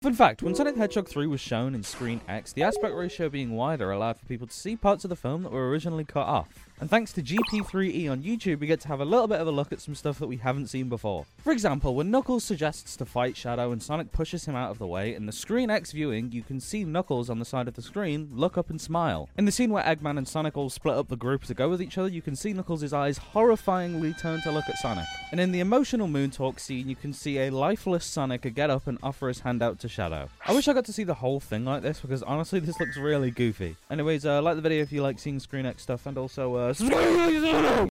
Fun fact, when Sonic the Hedgehog 3 was shown in Screen X, the aspect ratio being wider allowed for people to see parts of the film that were originally cut off. And thanks to GP3E on YouTube, we get to have a little bit of a look at some stuff that we haven't seen before. For example, when Knuckles suggests to fight Shadow and Sonic pushes him out of the way, in the Screen X viewing, you can see Knuckles on the side of the screen look up and smile. In the scene where Eggman and Sonic all split up the group to go with each other, you can see Knuckles' eyes horrifyingly turn to look at Sonic. And in the emotional Moon Talk scene, you can see a lifeless Sonic get up and offer his hand out to Shadow. I wish I got to see the whole thing like this, because honestly this looks really goofy. Anyways, like the video if you like seeing Screen X stuff, and also subscribe!